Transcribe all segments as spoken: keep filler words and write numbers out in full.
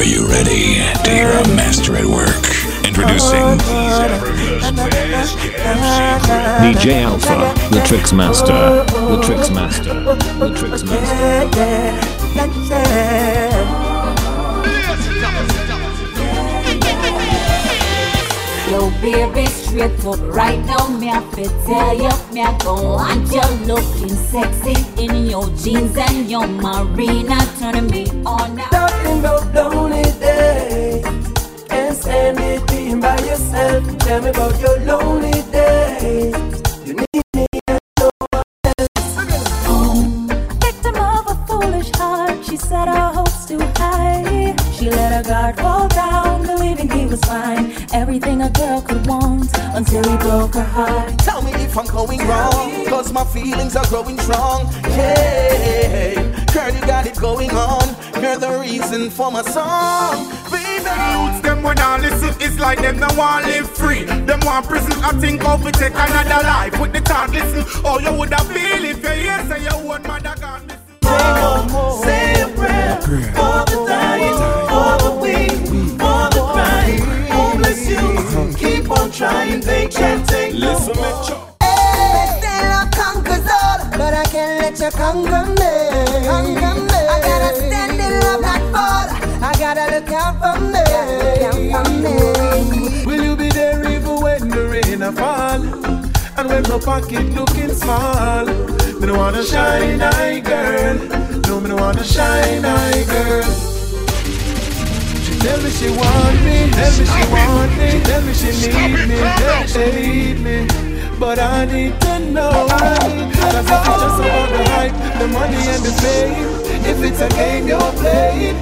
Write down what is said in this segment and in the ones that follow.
you ready to hear a master at work? Introducing D J Alpha, the Tricks Master, the Tricks Master, the Tricks Master. Yo, baby, straight up right now, me have to tell you, me I go want you looking sexy in your jeans and your marina, turning me on now. Talking about lonely days, can't stand it being by yourself. Tell me about your lonely days. You need me and no one else. Victim of a foolish heart, she set her hopes too high. She let her guard fall down, believing he was fine. Everything a girl could want until he broke her heart. Tell me if I'm going wrong, cause my feelings are growing strong. Yeah, girl, you got it going on. You're the reason for my song. Baby, youths, them when I listen, it's like them no want live free. Them want prison, I think of it, take another life. With the thought, listen, oh, you would have feel if you hear say you want mother gone missing. Oh, say a prayer for the dying, for the weak, for the crying. Homeless youth, keep on trying, they can't take no more. Hey, say love conquers all, but I can't let you conquer me. Conquer me. I gotta stand in love, not fall. I gotta look out for me. Look out for me. Will you be there even when the rain a fall? And when my pocket looking small? Me don't wanna shine eye girl. No, me don't wanna shine eye girl. She tell me she want me, tell me she want me, tell me she need me, tell me she need me. But I need to know, cause if it's just about the hype, the money and the fame, if it's a game you're playing,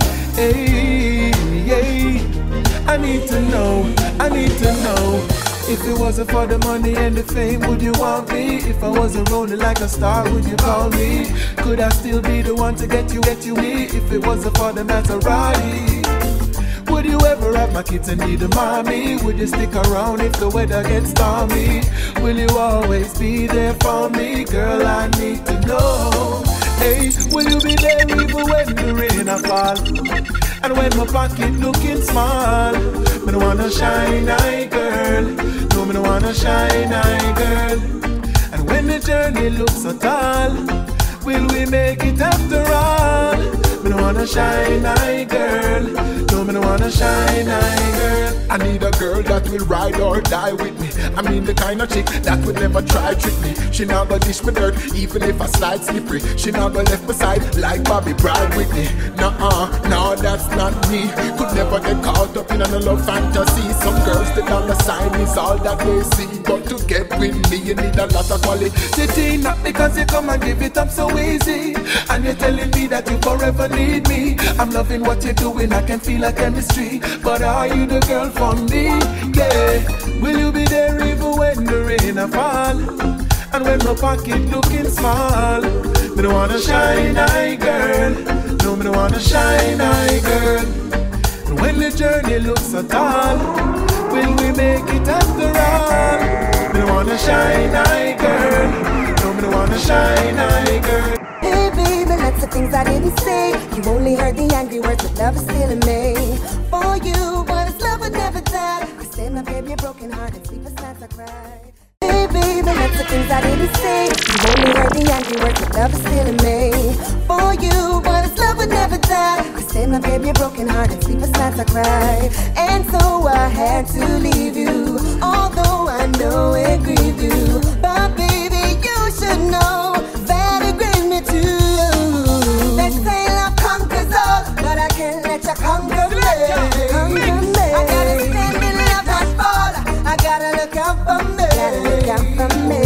hey, hey, I need to know, I need to know. If it wasn't for the money and the fame, would you want me? If I wasn't rolling like a star, would you call me? Could I still be the one to get you, get you me? If it wasn't for the Maserati, would you ever have my kids and need a mommy? Would you stick around if the weather gets stormy? Will you always be there for me? Girl, I need to know. Hey, will you be there even when the rain a fall? And when my pocket looking small? Me don't wanna shine eye girl. No, me don't wanna shine eye girl. And when the journey looks so tall, will we make it after all? Me don't wanna shine eye girl. No, me don't wanna shine eye girl. I need a girl that will ride or die with me. I mean the kind of chick that would never try trick me. She not gonna dish me dirt even if I slide slippery. She not gonna left beside like Bobby Bride with me. Nuh-uh, no that's not me. Could never get caught up in a love fantasy. Some girls the dollar sign is all that they see. But to get with me you need a lot of quality. Not because you come and give it up so easy, and you're telling me that you forever need me. I'm loving what you're doing, I can feel a chemistry. But are you the girl for me? Yeah. Will you be there even when the rain a fall? And when my pocket looking small? Me don't wanna shine eye girl. No, me don't wanna shine eye girl. And when the journey looks so tall, will we make it after all? Me don't wanna shine eye girl. No, me don't wanna shine eye girl. Hey baby, lots of things I didn't say. You only heard the angry words, but love is still in me. For you, but it's love would never die. I stand my baby, a broken heart, and sleepless nights I cry. Hey baby, lots of things I didn't say. You only heard the angry words, but love is still in me. For you, but it's love would never die. I stand my baby, a broken heart, and sleepless nights I cry. And so I had to leave you, although I know it grieved you. But baby, you should know that it grieved me too. They say love conquers all, but I can't let you conquer me. Conquer me. I gotta stand in love, not fall. I gotta look out for me. Gotta look out for me.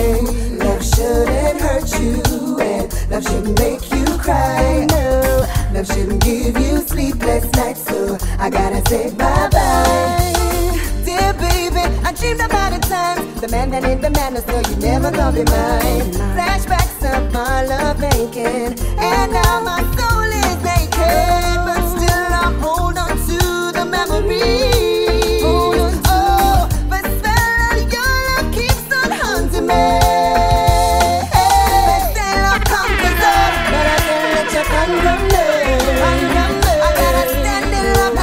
Love shouldn't hurt you, and love shouldn't make you cry. No, love shouldn't give you sleepless nights. So I gotta say bye bye. Dear baby, I dreamed about a time. The man that ain't the man, so you never gonna be mine. Flashbacks of my love aching, and now my soul is naked, but still I hold on to the memory. Oh, but spell of your love keeps on haunting me. They say love conquers all, but I can't let you conquer me. I gotta stand in love.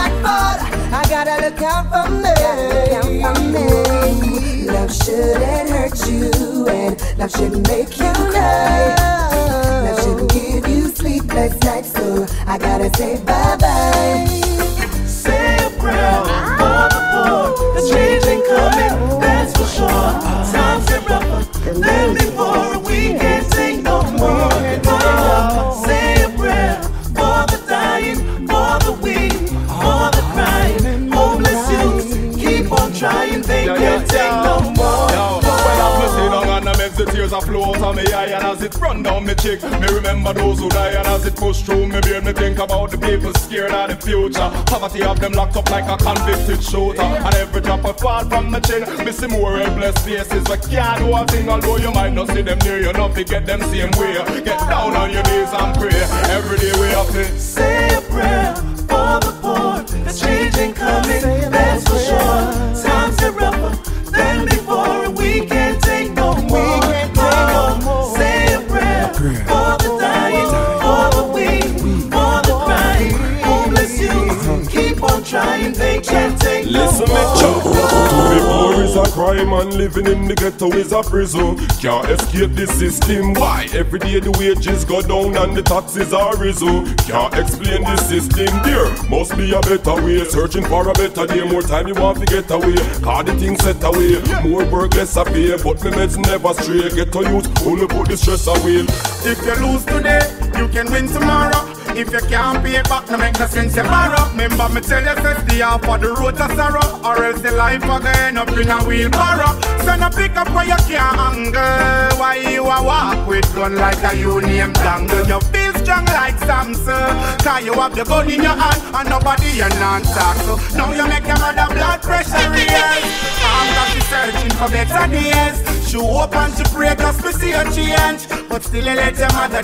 Love shouldn't make you cry. Love shouldn't give you sleepless nights. So I gotta say bye-bye. Say a prayer for the poor. The change ain't coming, that's for sure. Times get rougher than before. We can't take no more. Oh, say a prayer for the dying, for the weak, for the crying. Homeless youth, keep on trying. They can't take no more. And I make the tears a flow out of me eye. And as it run down me cheek, me remember those who die. And as it push through me beard, me think about the people scared of the future. Poverty have them locked up like a convicted shooter. And every drop I fall from my chin, me see more helpless faces. But can't do a thing, although you might not see them near you. Not get them same way. Get down on your knees and pray. Every day we have to say a prayer for the poor. The change ain't coming, that's for sure. Times get rougher than before. We can't take no more. We can't take no more. Say a prayer for the dying, for the weak, for the crying. Homeless youth, keep on trying. They can't take no more. Listen, me chop. To be poor is a crime and living in the ghetto is a prison. Can't escape the system. Why? Every day the wages go down and the taxes are risen. Can't explain the system. There must be a better way. Searching for a better day. More time you want to get away. Cause the thing set away. More work, less a pay. But me meds never stray. Get to youth, only put the stress away. If you lose today, you can win tomorrow. If you can't pay back, no make no sense you borrow. Remember me tell you, says the half of the road to sorrow, or else the life will end up in a wheelbarrow. So no pick up where you can't angle. Why you a walk with gun like a you name dangle? You feel strong like Samson, cause you have the gun in your hand and nobody you non-talk. So now you make your mother blood pressure raise. After she searching for better days, she hope and she pray just to see a change, but still you let your mother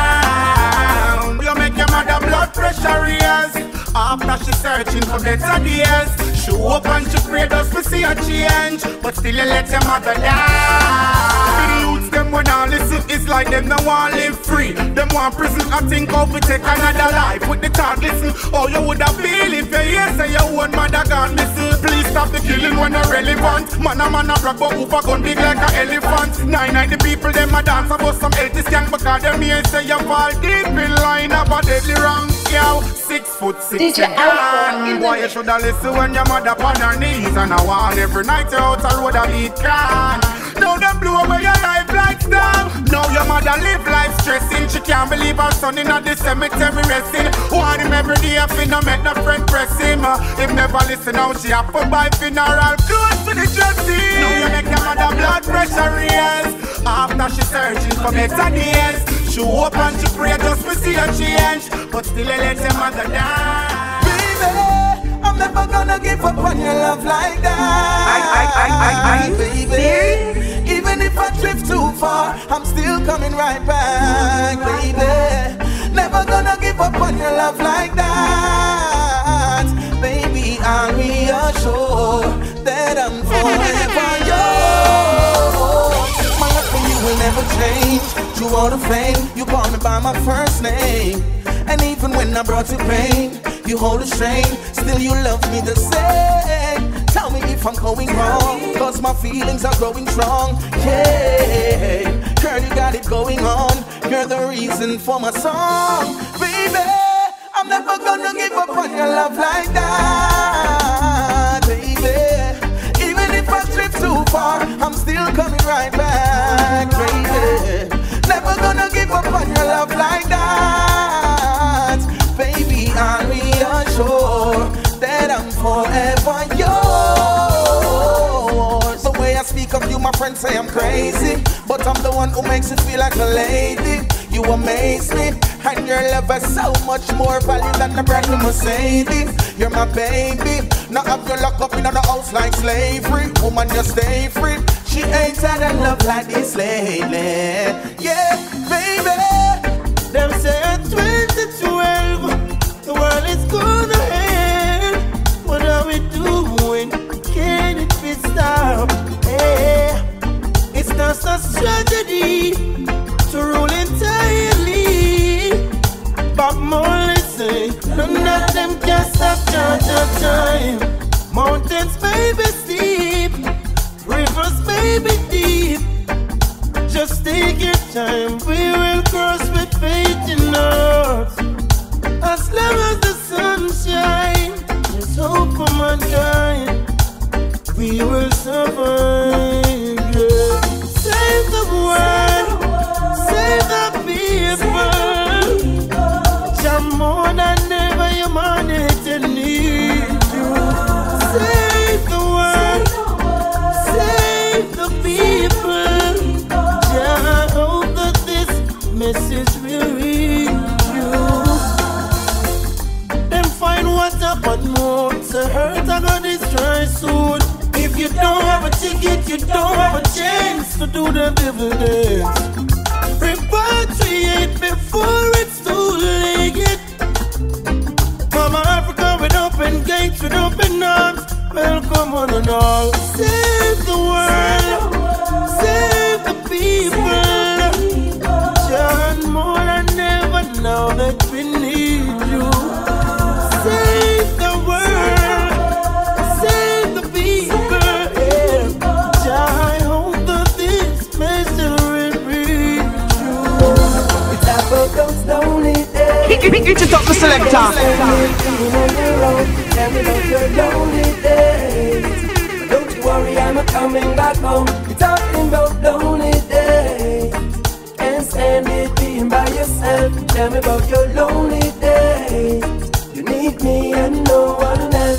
down. You make your mother blood pressure raise. After she searching for better days, she hope and she pray just to see a change, but still you let your mother down. The youths them when I listen, it's like them no want live free. Them want prison, I think of we take another life. With the thought, listen, oh you would have feel if you hear say your own mother gone missing. Please stop the killing when they're relevant. Man a man a rock but over gun big like an elephant. Nine nine the people them a dance about some healthy skank because them here say you fall deep in line of a deadly wrong. Yo, six foot six D J Alpha. boy you shoulda listen when your mother on her knees and a wall every night you out a road a beat can. Now them blow away your life like storm. Now your mother live life stressing. She can't believe her son in the cemetery resting. Want him every day if he no make no friend press him. If never listen now she have to buy funeral clothes to the dressing. Now you make your mother blood pressure raise. After she searching for better days, she hope and she pray just to see a change, but still you let your mother die. Baby, I'm never gonna give up on your love like that. I, I, I, I, I, baby. Even if I drift too far, I'm still coming right back, baby. Never gonna give up on your love like that, baby. I'll reassure that I'm forever yours. My love for you will never change. Through all the fame, you call me by my first name. And even when I brought you pain, you hold the strain. Still you love me the same. Tell me if I'm going wrong, cause my feelings are growing strong. Yeah, girl, you got it going on. You're the reason for my song. Baby, I'm never gonna give up on your love like that. Baby, even if I drift too far, I'm still coming right back. Baby, never gonna give up on your love like that. Baby, I'll reassure that I'm forever yours. The way I speak of you, my friends say I'm crazy, but I'm the one who makes you feel like a lady. You amaze me, and your love has so much more value than a brand new Mercedes. You're my baby, now have you locked up in the house like slavery. Woman, just stay free. She ain't had a love like this lately. Yeah, baby. Them say at twenty twelve, the world is gonna end. What are we doing? Can it be stopped? Hey, it's just a tragedy to rule entirely. But more say, none of them can stop charge of time. Mountains may be steep, rivers may be deep. Just take your time, we will cross with faith in us. As long as the sun shines, there's hope for mankind. We will survive, yeah. Save the world, save the people. Jam more than ever humanity needs you. Save the world, save the people. Jah, I hope that this message will reach you. Them find what's up and more. The hurt I gonna destroy soon. If you don't have a ticket, you don't have a chance to do the devil dance. Repatriate before it's too late. Mama Africa with open gates, with open arms. Welcome one and all. Save the world, save the people. John, more than ever now that we need you. Save the world, save the people. Yeah. I hope that this message will reach you. It's about those lonely days. Pick it up, the selector. Tell me about your lonely days. But don't you worry, I'm coming back home. You're talking about lonely days. Can't stand it being by yourself. Tell me about your lonely days. You need me and no one else.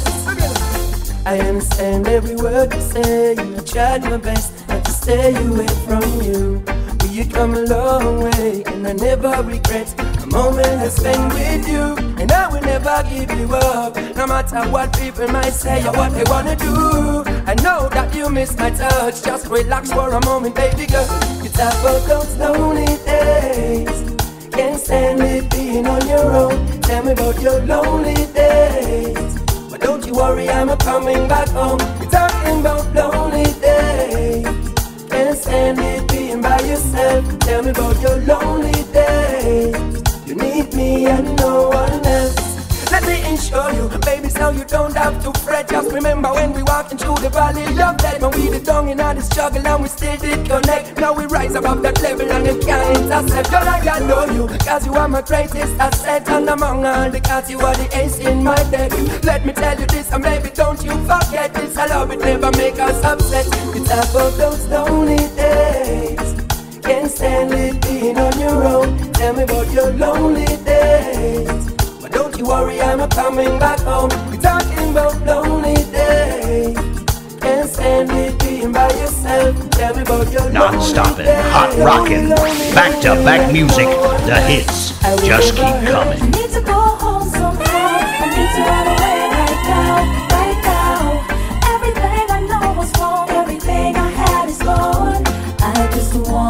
I understand every word you say. I tried my best not to stay away from you. But you come a long way, and I never regret a moment I spent with you. And I will never give you up, no matter what people might say or what they wanna do. I know that you miss my touch. Just relax for a moment, baby girl. You talk about those lonely days. Can't stand it being on your own. Tell me about your lonely days. But don't you worry, I'm a coming back home. You're talking about lonely days. Can't stand it being by yourself. Tell me about your lonely days. You need me and no one else. Let me ensure you, baby, so you don't have to fret. Just remember when we walking through the valley of death, when we did down in all the struggle and we still did connect. Now we rise above that level and you can't intercept. Girl, I adore you, cause you are my greatest asset. And among all the cats, you are the ace in my deck. Let me tell you this, and baby, don't you forget this. I love it, never make us upset. It's about those lonely days. Can't stand it being on your own. Tell me about your lonely days. But don't you worry, I'm a coming back home. We're talking about lonely days. Can't stand it being by yourself. Tell me about your Non-stopping, hot rocking, back-to-back music, the hits just keep coming. I need to go home somehow. I need to run away right now, right now. Everything I know was wrong. Everything I had is gone. I just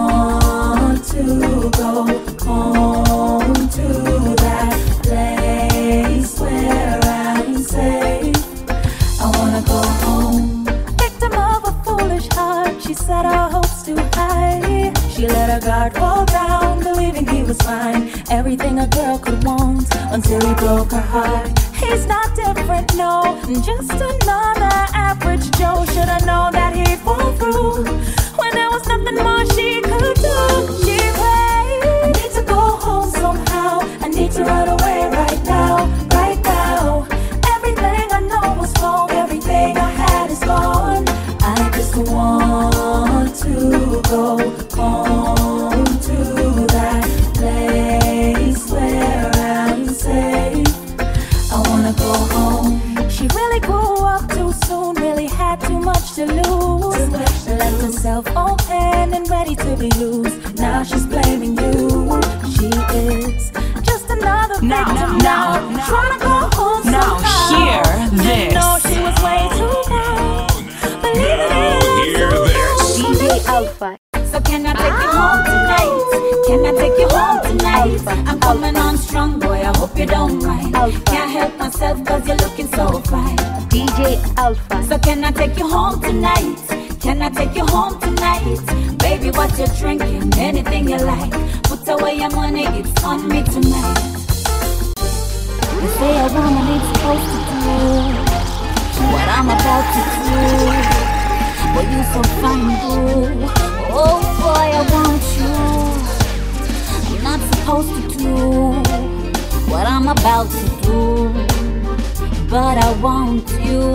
want to go home to that place where I'm safe. I wanna go home. Victim of a foolish heart, she set her hopes too high. She let her guard fall down, believing he was fine. Everything a girl could want, until he broke her heart. He's not different, no, just another average Joe. Should've known that he'd fall through when there was nothing more she could do. She prayed, I need to go home somehow. I need to run away right now, right now. Everything I know was wrong, everything I had is gone. I just want to go home to that place where I'm safe. I wanna go home. She really grew up too soon, really had too much to lose. Left herself open and ready to be used. Now she's blaming you. She is just another victim now, now. now, now. Trying to go home Now somehow. hear Didn't know this. she was way too young. Believe it Hear this. D J Alpha. So can I take you home tonight? Can I take you home tonight? I'm coming on strong, boy, I hope you don't mind. Can't help myself cause you're looking so fine. D J Alpha. So can I take you home tonight? Can I take you home tonight? Baby, what you drinking? Anything you like. Put away your money, it's on me tonight. You say a woman ain't supposed to do what I'm about to do. But you so fine, boo. Oh boy, I want you. what I'm about to do, but I want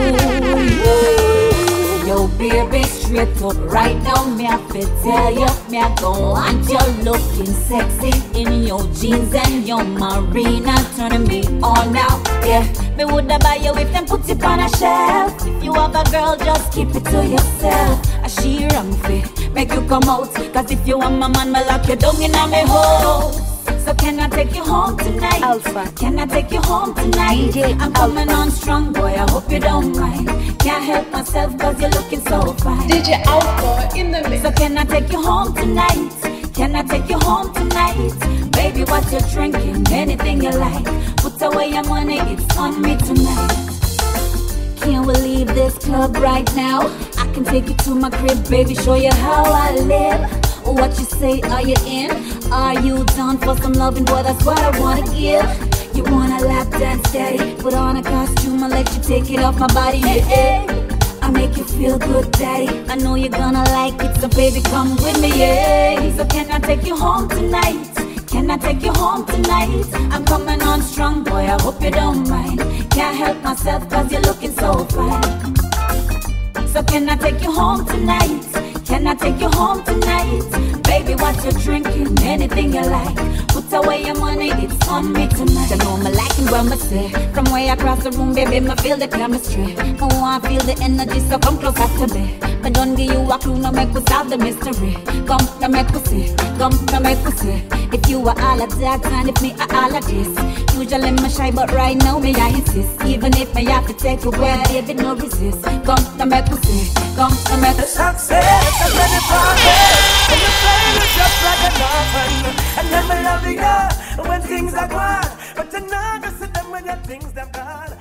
you. Yo, baby, straight up right now, me have to tell you, me I go want you looking sexy in your jeans and your marina, turning me on now. Yeah, me woulda buy you if them put it on a shelf. If you have a girl, just keep it to yourself. I she wrong fit, make you come out. Cause if you want my man, me lock you down in a me hole. So can I take you home tonight? Alpha. Can I take you home tonight? D J I'm coming Alpha. On strong, boy, I hope you don't mind. Can't help myself cause you're looking so fine. D J Alpha in the mix. So can I take you home tonight? Can I take you home tonight? Baby, what you drinking? Anything you like. Put away your money, it's on me tonight. Can we leave this club right now? I can take you to my crib, baby, show you how I live. What you say, are you in? Are you down for some loving? Boy, that's what I wanna give. You wanna lap dance, daddy? Put on a costume, I'll let you take it off my body, yeah. I make you feel good, daddy. I know you're gonna like it, so baby, come with me, yeah. So can I take you home tonight? Can I take you home tonight? I'm coming on strong, boy, I hope you don't mind. Can't help myself, cause you're looking so fine. So can I take you home tonight? Can I take you home tonight? Baby, what you drinking? Anything you like. Put away your money, it's on me tonight. I know me liking what me say. From way across the room, baby, me feel the chemistry. I want feel the energy, so come closer to me. But don't give you a clue, no make we solve the mystery. Come, no make we see, come, no make we see. If you are all of that, and if me are all of this. Usually me shy, but right now me I insist. Even if me have to take away, baby, no resist. Come, no make we see, come, no make we see. Success, I'm ready for it. And you play it just like an orphan. And then me love you when things are gone. But you're not gonna sit them when your things are gone.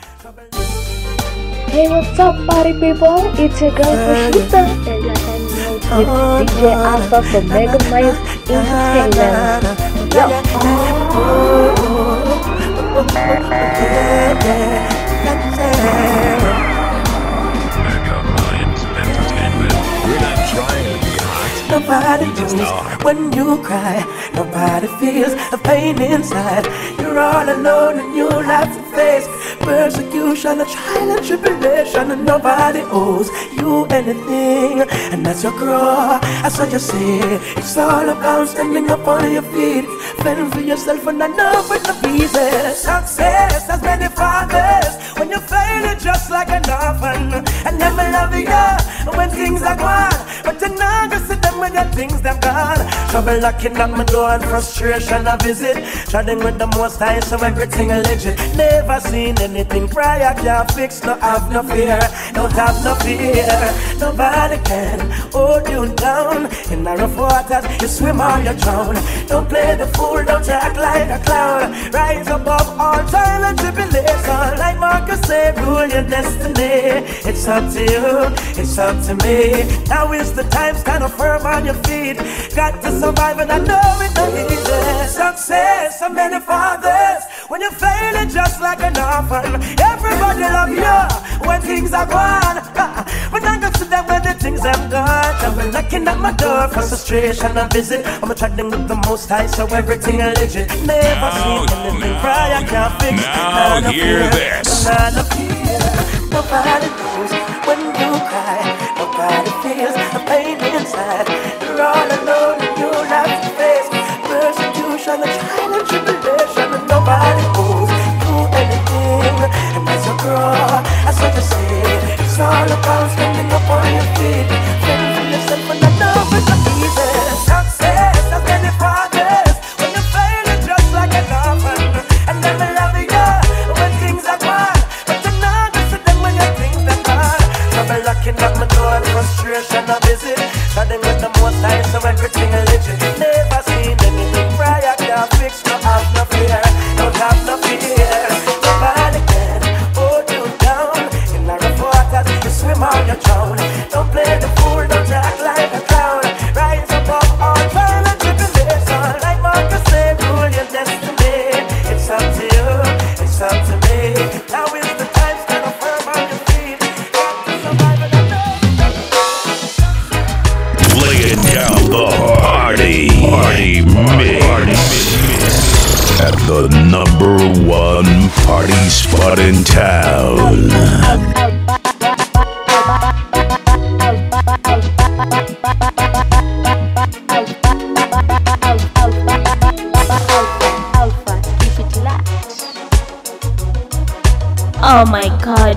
Hey, what's up, party people? It's your girl Rashida, and you're hanging out with D J Alpha from Mega Miles Entertainment. Mega Minds Entertainment. We're not trying to be hot. Nobody knows when you cry. Nobody feels the pain inside. You're all alone and you have to face persecution, a trial and tribulation, and nobody owes you anything. And that's your cross, that's what you say. It's all about standing up on your feet, fending for yourself and enough with the pieces. Success has many fathers. When you fail it just like an orphan, and never love you when things are gone. But you're not gonna sit them when your things are gone. Trouble knocking at my door and frustration I visit. Treading with the most high so everything legit. Never seen anything prior can't fix. No have no fear, don't have no fear. Nobody can hold you down. In the rough waters you swim or you drown. Don't play the fool, don't act like a clown. Rise above all trial and tribulation. Like Marcus said, rule your destiny. It's up to you, it's up to me. Now is the time, stand up firm on your feet. Got to survive and I know it ain't easy. Success of many fathers. When you fail it just like an orphan. Everybody love you when things are gone. But I got to them when the things are gone. I'm knocking at my door for frustration I visit. I'm treading with the most high so everything is legit. Never seen anything prior can't fix. Now hear this. Nobody knows when you cry. Nobody feels the pain inside. You're all alone and you have to face persecution, a trial and tribulation, and nobody owes you anything. And that's your cross, that's what you say. It's all about standing up on your feet, fending for yourself and I know it's not easy. Success has many fathers. When you fail it just like an orphan, and never love you when things are gone. But you're not gonna sit them when your things are gone. Trouble knocking at my door and frustration I visit. Treading with the most The number one party spot in town. Oh my god.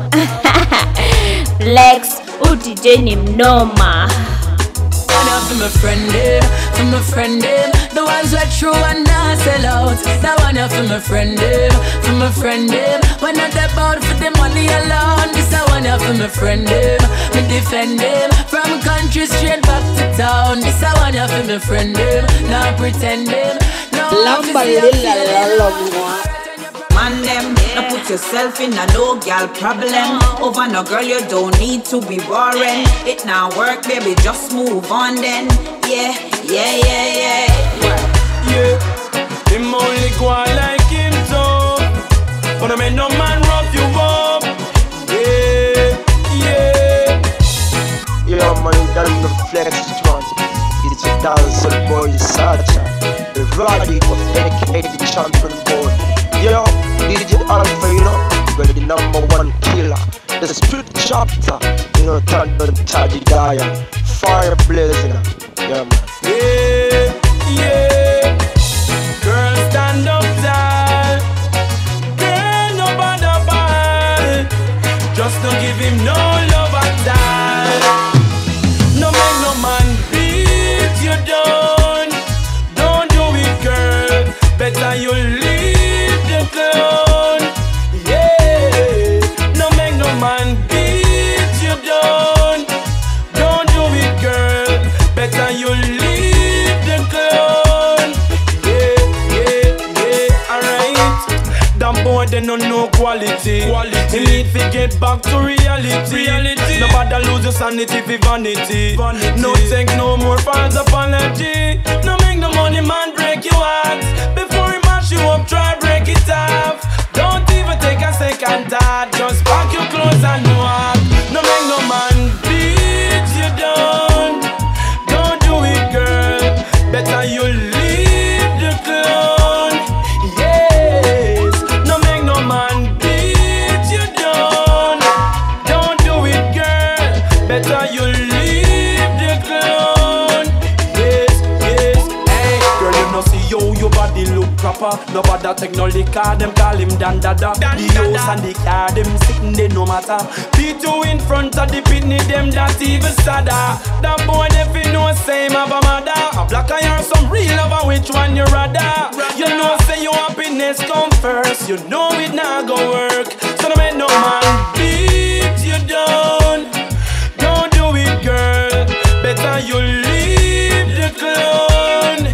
Lex, who D J him Noma. For my friend them, for my friend them, the ones that true and not sell out. That one for my friend them, for my friend them. When not about for the money alone. This a one for my friend them, me defend them. From country straight back to town. This a one for my friend them, not pretend them. No, Lamba lila la longwa. Man them, now put yourself in a no girl problem. Over no girl, you don't need to be boring. It now work, baby, just move on then. Yeah, yeah, yeah, yeah. Yeah, him only go on like him so. But I make no man rough you up. Yeah, yeah. Yeah, man, you got the flex strong. It's a dance boy, Sacha. The Roddy of dedicated champion boy. Yo, D J Alpha, you know, you're the number one killer. The spirit chapter, you know, turn on Taddy Dyer. Fire blazing, yeah, man. Yeah, yeah. Girl, stand up tall. Girl, no bother ball. Just don't give him no love at all. No make no man beat you down. Don't do it, girl. Better you leave. Yeah, no make no man beat you down. Don't do it, girl. Better you leave the clown. Yeah, yeah, yeah, alright. That boy they no know quality. Quality. He need to get back to reality. Reality. Nobody lose your sanity for vanity. Vanity. No take no more false apology. No make no money man break your heart. Before he mash you up, try break it off. Don't even take a second thought. Just pack your clothes and walk. No make no man beat you down. Don't do it, girl. Better you leave the clown. Yes. No make no man beat you down. Don't do it, girl. Better you leave the clown. Yes, yes. Hey, girl, you know see you, your body look proper. Nobody take no liquor, them call him Dan Dada. The house and the car, them sitting there no matter. Beat you in front of the pitney, them that even sadder. That boy they fi know same of a mother. A black eye or some real lover, which one you rather? You know say your happiness come first. You know it not go work. So no make no man beat you down. Don't do it, girl. Better you leave the clown.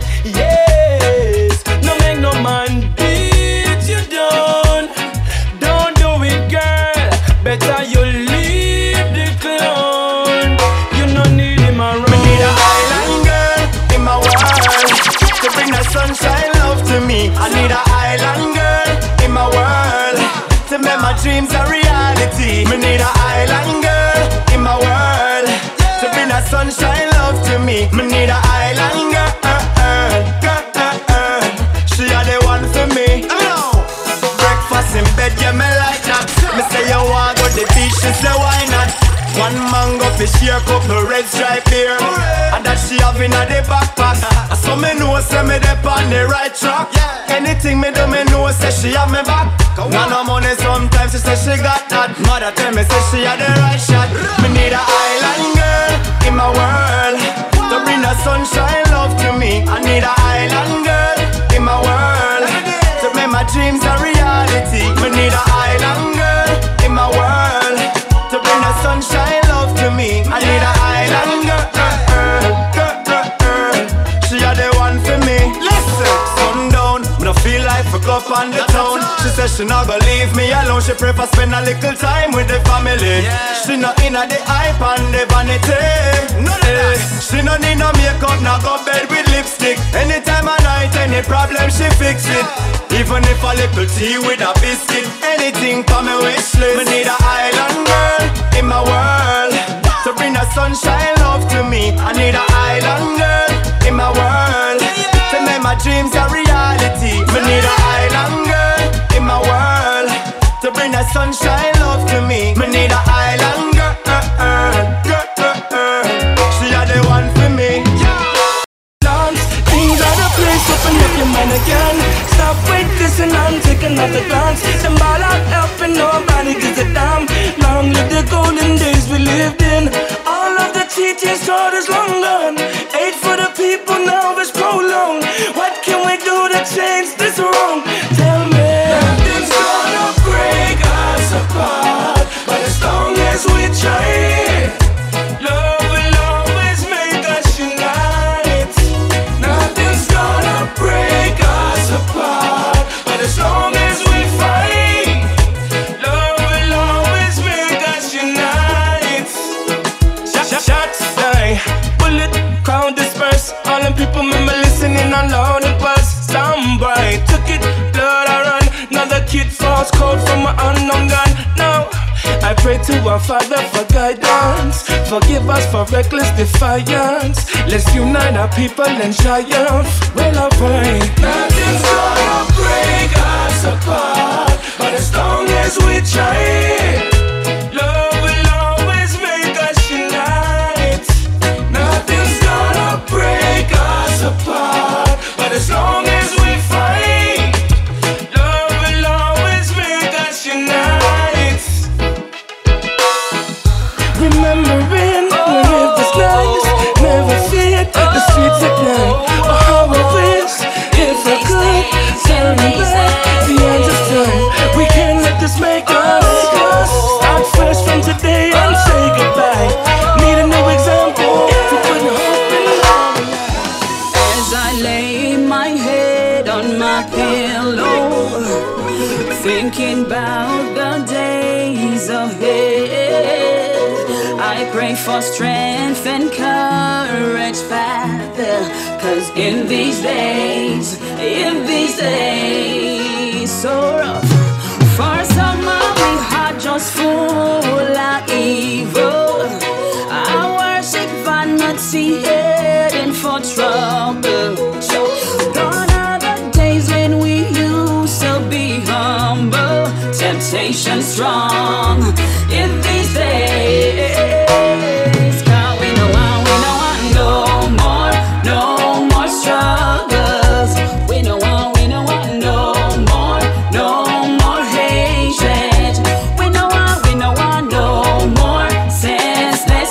Yes, no make no man beat you down. Don't do it, girl. Better you leave the clown. You no need him around. Me need a island girl in my world to bring the sunshine love to me. I need a island girl in my world to make my dreams a reality. Me need a island girl in my world to bring the sunshine love to me. Me need a island girl, girl, girl, girl. She are the one for me. Breakfast in bed, yeah, me like that. Me say you want go the beach, she say why not? One mango fish here, couple red stripe beer, and that she have in a the backpack. So me know say me dep on the right track. Anything me do, me know say she have me back. Now no money sometimes she say she got that. Mother tell me say she had the right shot. Me need a island girl in my world to bring the sunshine love to me. I need a island girl in my world to make my dreams a reality. Me need a island girl in my world to bring the sunshine love to me. I need a island girl, girl, girl, girl, girl. She are the one for me. Listen, sundown, me no feel like fuck up on the town. She says she not gonna leave me alone. She prefer spend a little time with the family. She not inna the hype and the vanity. Hey, she no need no makeup, not go bed with lipstick. Anytime of night, any problem she fix it. Even if a little tea with a biscuit, anything for me wish list. Me need a island girl in my world to bring the sunshine love to me. I need a island girl in my world to make my dreams a reality. Me need a island sunshine love to me. Me need a island girl, girl, girl. She are the one for me. Dance, things are the place. Open up your mind again. Stop with this and I'm taking another glance. Them ball out helping nobody gives a damn. Long live the golden days we lived in. All of the cheating starters long gone. Eight for the people now is prolonged. What can we do to change this wrong? Tell me. Nothing's gonna break us apart, but as long as we try, love will always make us unite. Nothing's gonna break us apart, but as long as we fight, love will always make us unite. Shots fly, bullet crowd disperse. All them people remember listening on loud and buzz. Somebody took it, blood I run. Another kid falls cold from an unknown gun. Now I pray to our Father for guidance. Forgive us for reckless defiance. Let's unite our people and triumph. Well, I pray. Nothing's gonna break us apart, but as long as we try, love will always make us unite. Nothing's gonna break us apart, but as long as we fight, love will always make us unite. Remembering we live this life, never feared the streets at night. Oh, how I wish if I could turn back the end of time. We can't let this make us start fresh from today and say goodbye. Need a new example to put hope in love. As I lay my head on my pillow, thinking about the days ahead, I pray for strength and courage, Father, cause in these days, in these days, so rough, for some of we heart just full of evil. I worship vanity, heading for trouble. Gone are the days when we used to be humble, temptation strong in these days. Cause we know want, we don't want no more, no more struggles. We don't want, we don't want no more, no more hatred. We don't want, we don't want no more senseless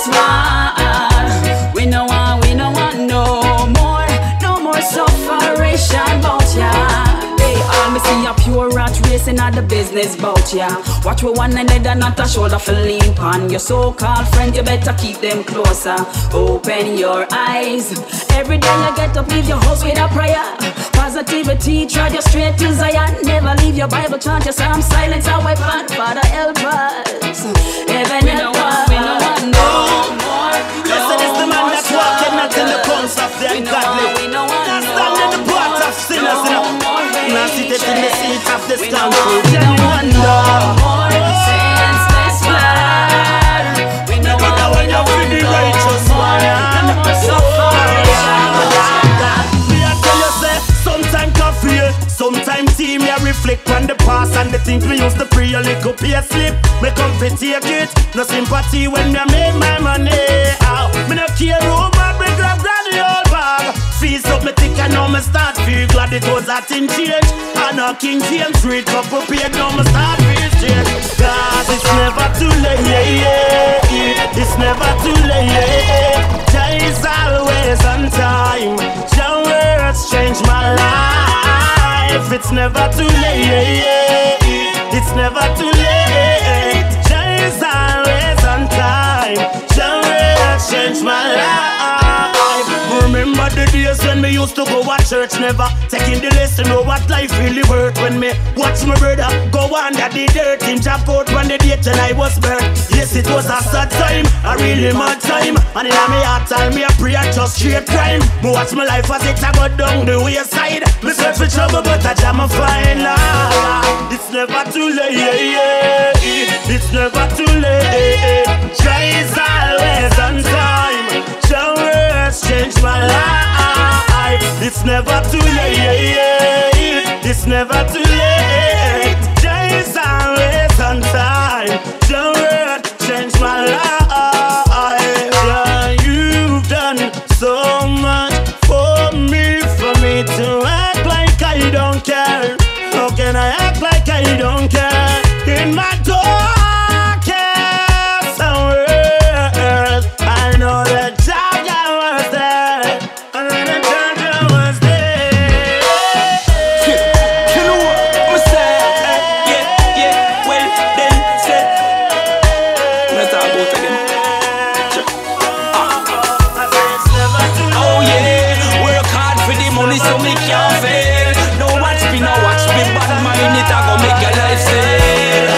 war. We don't want, we don't want no more, no more sufferation bout ya. They all me see a pure rat racing at the business bout ya. Watch we one another, not a shoulder for lean pan. Your so-called friend, you better keep them closer. Open your eyes. Every day you get up, leave your house with a prayer. Positivity, try you straight to Zion. Never leave your Bible, chant your psalm. Silence a weapon, Father help us. Heaven help us. We don't want no more. Blessed is the man that walketh not in the counsel of the ungodly, not stand in the path of sinners, not seated in the seat of the scornful. We don't want no more senseless blood. We don't want, we don't want no righteous one. Me I tell you say, sometime coffee, sometime tea. Me I reflect on the past and the things we used to pray. A little pay slip, me come fi take it. No sympathy when me make my money. Ow. Me no care who my big grab granny old bag. Fees up me thick and now me start feel glad it was a thing change. And a King James Street couple paid now me start feel change. Cause it's never too late. It's never too late. Jah is always on time. Jah words change my life. It's never too late. It's never too late. Jah is always on time. Jah words change my life. Remember the days when me used to go to church, never taking the lesson of what life really worth. When me watch my brother go under the dirt, him jump out when the date when I was birth. Yes, it was a sad time, a really mad time. And in my heart, tell me a prayer just straight crime. Me watch my life as it a go down the wayside. Me search for trouble, but I jam a fine line. It's never too late. It's never too late. Jah is always on time. Jah words change my life. It's never too late. It's never too late. Jah is always on time. me don't care. In my darkest hours, I know that Jaja was there. I know that Jaja was there. You know what I'm saying? Yeah, yeah, well then said. Let's talk about again. Oh yeah, work hard for the money so me can't fail. No watch me, no watch me, bad mind it a go make your life sail.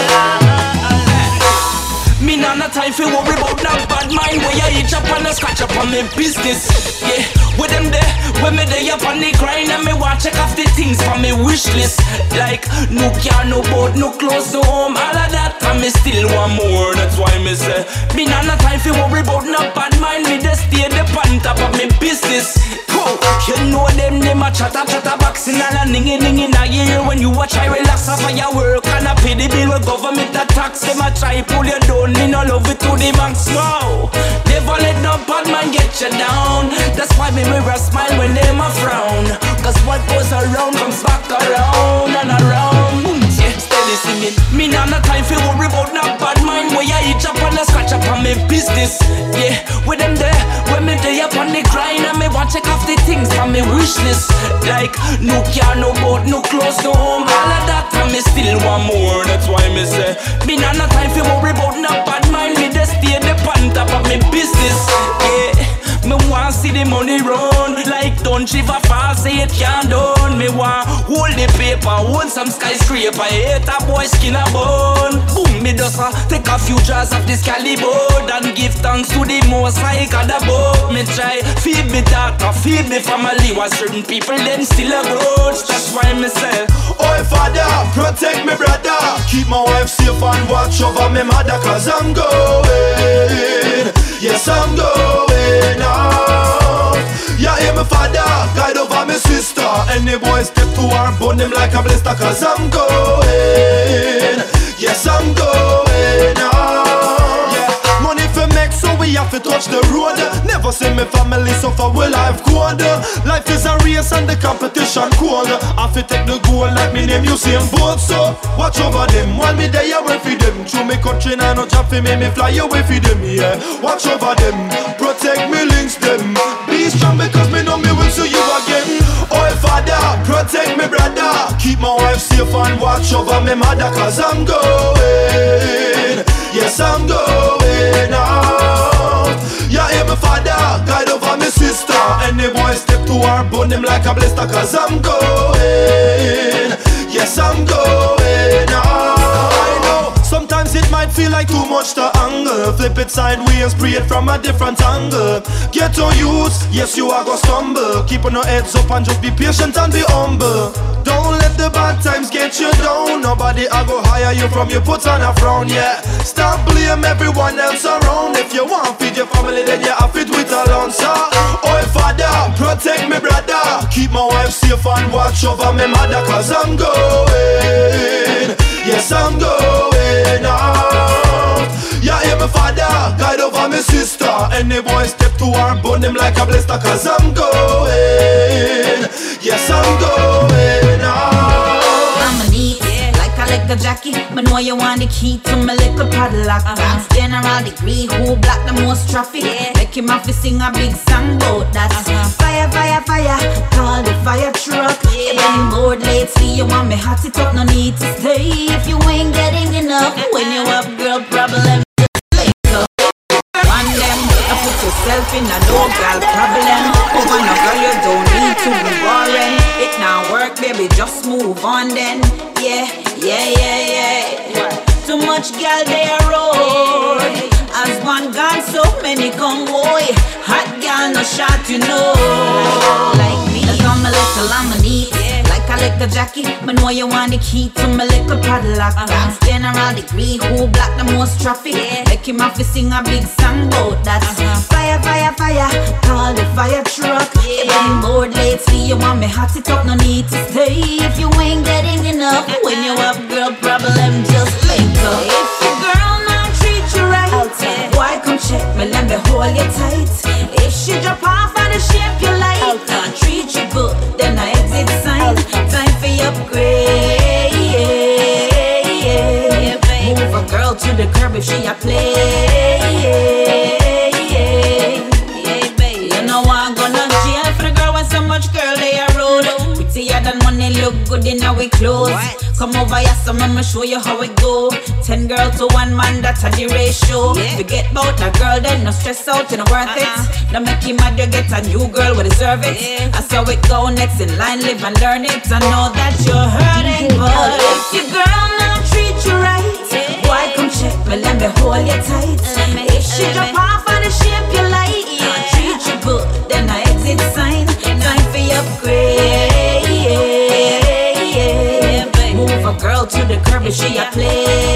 Me nah no time for worry about that bad mind where you itch up and a scratch up on me business. Yeah, with them there, when me there up on the grind and me want check off the things from me wish list. Like no car, no boat, no clothes, no home, all of that, and me still want more. That's why me say me nah no time for worry about no bad mind. Me just stay the pan top of me business. Go, you know them, them a chatter chatter boxing and a ningy ningy in a ear when you watch I relax off of your work and a pay the bill with government a tax. Them a try pull you down, me no love it to the max. No, never let no bad man get you down. That's why me wear a smile when them a frown. Cause what goes around comes back around and around. Boom, yeah, steady singing. Me nah no time for worry about no bad mind where you itch up and a scratch up on me business. Yeah, with them there, when me there up on the grind and me want check off the things from me wish list. Like no car, no boat, no clothes, no home, all of that, and me still want more. That's why me say me nah no time for worry about no bad mind. Me just stay the pan top of me business. Yeah, me want see the money run. Like don't shiver fast, say it can't done. Me want hold the paper, hold some skyscraper. Hate a boy skin a bone. Boom, me just uh, take a few jars of this caliber and give thanks to the most high God above. Me try feed me daughter, feed me family. While certain people them still a grudge. That's why me say, oh Father, protect me brother. Keep my wife safe and watch over me mother. Cause I'm going, yes I'm going now. Yeah, yeah, my father, guide over my sister. Any boy step to her, burn him like a blister. Cause I'm going, yes I'm going now. Yeah, money for make so we have to touch the road. Never see me family suffer will life cold. Life is a race and the competition cold. Have to take the goal like me name Usain Bolt. So watch over them while me there away for them. Through me country now no job for me, me fly away for them. Yeah, watch over them, protect me links them. Be strong because me know me will see you again. Oh Father, protect me brother. Keep my wife safe and watch over me mother. Cause I'm going, yes I'm going now. Yeah, yeah, my father, guide over my sister. Any boy step to her, burn him like a blister. Cause I'm going, yes I'm going now. I know, sometimes it might feel like too much to angle. Flip it sideways, pray it from a different angle. Get on use, yes you are gonna stumble. Keep on your heads up and just be patient and be humble. Don't let the bad times get you down. Nobody I go hire you from you put on a frown, yeah. Stop blame everyone else around. If you want feed your family then you have it with alone, sir. Oh Father, protect me brother. Keep my wife safe and watch over me mother. Cause I'm going, yes I'm going now. Yeah, yeah, my father, guide over my sister. Any boy step to her, burn him like a blister. Cause I'm going, yes I'm going now. I'm a neat, like a liquor jacket, but know you want the key to my little padlock. uh-huh. General degree, who block the most traffic? Yeah. Make him have to sing a big song about that. uh-huh. Fire, fire, fire, call the fire truck. Yeah. When you bored lately, you want me hot it up, no need to stay. If you ain't getting enough, when you up girl problem. Yourself in a no girl problem. Over no girl, you don't need to be boring. It now work, baby, just move on then. Yeah, yeah, yeah, yeah. Too much girl they are road. As one gone, so many come boy. Hot girl no shot, you know. Like me, that's on my little I'm a neat. Like a liquor jacket, but know you want the key to my little padlock. uh-huh. General degree, who block the most traffic? Yeah. Make him have to sing a big song about that. uh-huh. Fire, fire, fire, call the fire truck. Yeah. If I'm bored lately, you want me hot it up, no need to stay. If you ain't getting enough, uh-huh. when you have girl problem, just link up. If your girl not treat you right, yeah. why come check me, let me hold you tight. If she drop off of the shape you like, not treat you good, then I exit sign. Time for your upgrade. if she a play. Yeah, baby. You know I'm gonna jail for the girl when so much girl they are road. Prettier than money, look good in our clothes. Come over here, so I'ma show you how it go. Ten girls to one man, that's a the ratio. Yeah. Forget about that girl, then no stress out, you know worth uh-huh. it. Now make him mad, you get a new girl, we deserve it. Yeah. I saw it go next in line, live and learn it. I know that you're hurting, but if your girl not treat you right, yeah. Boy, come check me, let me hold you tight. Me, if she drop off on the shape you like, yeah. I treat you good, then I exit sign. Time for your upgrade. Move a girl to the curb if she a play.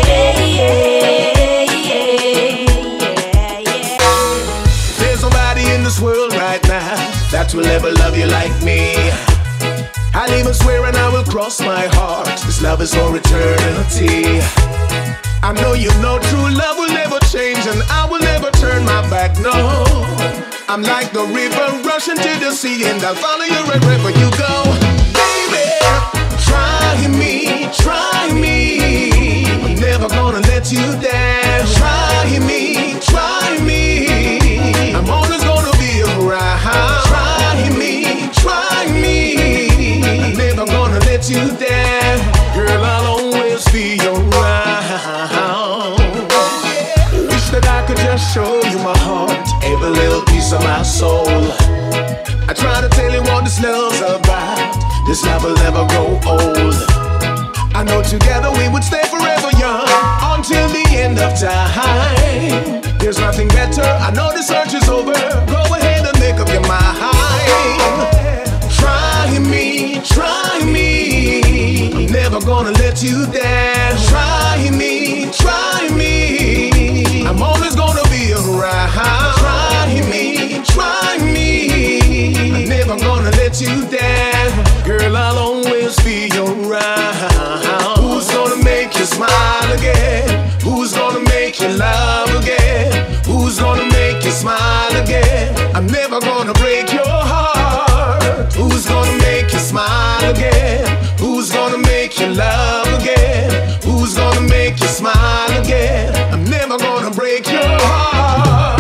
There's nobody in this world right now that will ever love you like me. I'll even swear and I will cross my heart, this love is for eternity. I know you know true love will never change, and I will never turn my back, no. I'm like the river rushing to the sea, and I'll follow you wherever you go. Baby, try me, try me, I'm never gonna let you down. Try me, try me, I'm always gonna be around. Try me, try me, I'm never gonna let you down. Girl, I'll always be around. Wish that I could just show you my heart, every little piece of my soul. I try to tell you what this love's about, this love will never grow old. I know together we would stay forever young, until the end of time. There's nothing better, I know the search is over. Go ahead and make up your mind. Try me, try me, I'm never gonna let you down. Try me, try me, I'm always gonna be around. Try me, try me, I'm never gonna let you down. Girl, I'll always be around. Who's gonna make you smile again? Who's gonna make you love again? Who's gonna make you smile again? I'm never gonna break your heart. Who's gonna make you smile again? Who's gonna make you love again? Who's gonna make you smile again? I'm never gonna break your heart.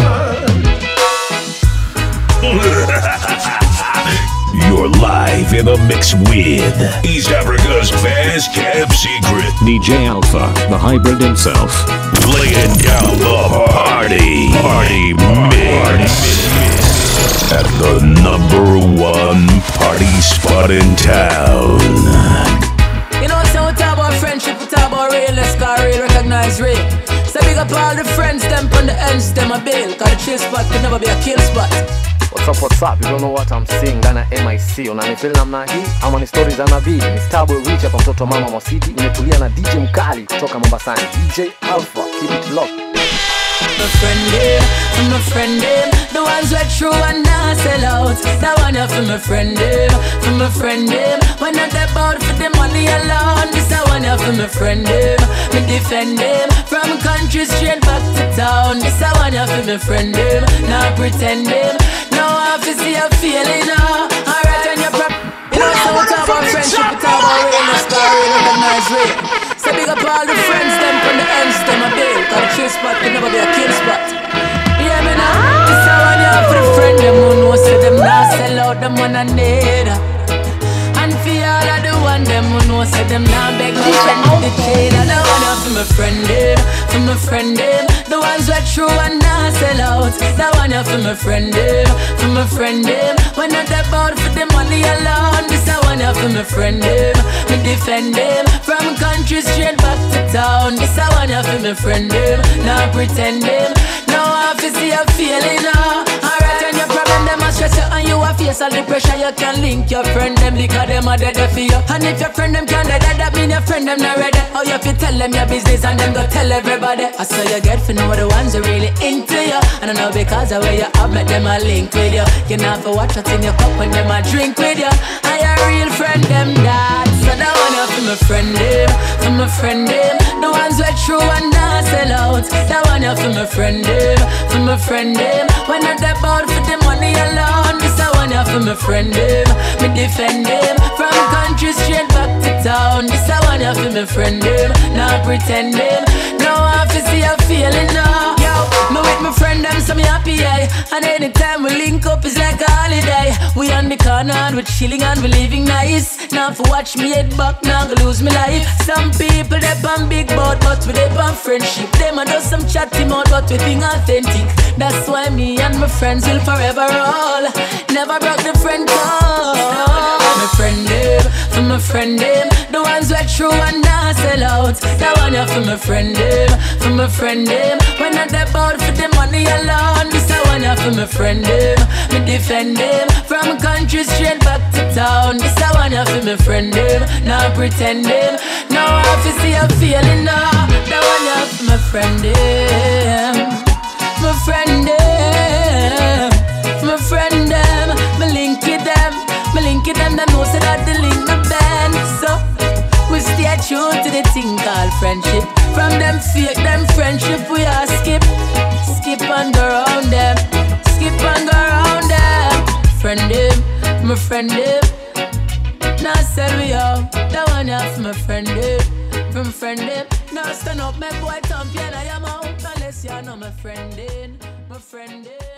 You're live in the mix with East Africa's best kept secret, D J Alpha, the hybrid himself, laying down the party, party mix at the number one party spot in town. You know, so we talk about friendship, we talk about real, let's call real, recognize real. So big up all the friends, them on the ends, them a bill, cause the chill spot can never be a kill spot. What's up, what's up? You don't know what I'm saying, Ghana M I C. Unanifeel namna hii ama ni stories za nabii. Ni Starboy Rich hapa, mtoto mama wa city. Nimetulia na D J mkali kutoka Mombasani, D J Alpha. Keep it locked. My friend them, for my friend them, the ones who are true and not sell out. That one up for my friend them, for my friend them. When not about for the money alone, this I one up for my friend them. Me defend them from country straight back to town. This I one up for my friend them, not pretend them. Now I feel see a feeling now. Alright, when you're prop, you know so we talk about friendship, we talk about realness, talk about recognize real. So big up all the friends, them from the ends, them a bill. Cause the chill spot can never be a kill spot. Yeah, me now, this a one year for the friend, them who know say them not sell out, them one a need. And for all of the one, them who know say them not beg me friend to the chain. And the one year for my friend, them, for my friend, them. The ones who are true and not sell out. That one year for my friend, them, for my friend, them. When not about for the money alone. This a one year for my friend, them. Me defend them from country straight back to town. This a one year for my friend, them. Not pretend them. Now I feel see a feeling now. Alright, when your problem them a stress you and you a face all the pressure, you can link your friend them because them a dead for you. And if your friend them can't dead, that mean your friend them not ready. How you feel tell them your business and them go tell everybody. I saw you get for know the ones who really into you. And I know because of where you have met them a link with you. You not for watch what's in your cup when them a drink with you. And your real friend them that. So that one you for my friend them, for my friend them. The ones who are true and not sell out. That one you for my friend them, for my friend them. When not about for the money alone. This a one you for my friend them. Me defend them from country straight back to town. This a one you for my friend them. Not pretend them. Now I feel see a feeling now. Yo, me with my friend them, so me happy, yeah. And anytime we link up, it's like a holiday. We on the corner and we chilling and we living nice. Now for watch me head back, now go lose me life. Some people they on big boat, but we they on friendship. Them a do some chatty mouth, but we think authentic. That's why me and my friends will forever roll. Never broke the friend code. My friend them, for my friend them, the ones who are true and not sell out. That one ya for my friend them, for my friend them. When not about for the money alone. This a one ya for my friend them, me defend them. From country straight back to town. This a one ya for my friend them, not pretend them. Now I feel see a feeling now. That one ya for my friend them, my friend them, my friend them. Me link with them, me link with them. Them know say that the link no bend. So we stay true to the thing called friendship. From them fake, them friendship we are skip. Skip and go round them. Skip and go round them. Friend them, my friend them. Now sell me out. That one off my friend them. From friend them. Now stand up, my boy champion. I am out unless you know my friend them. My friend them.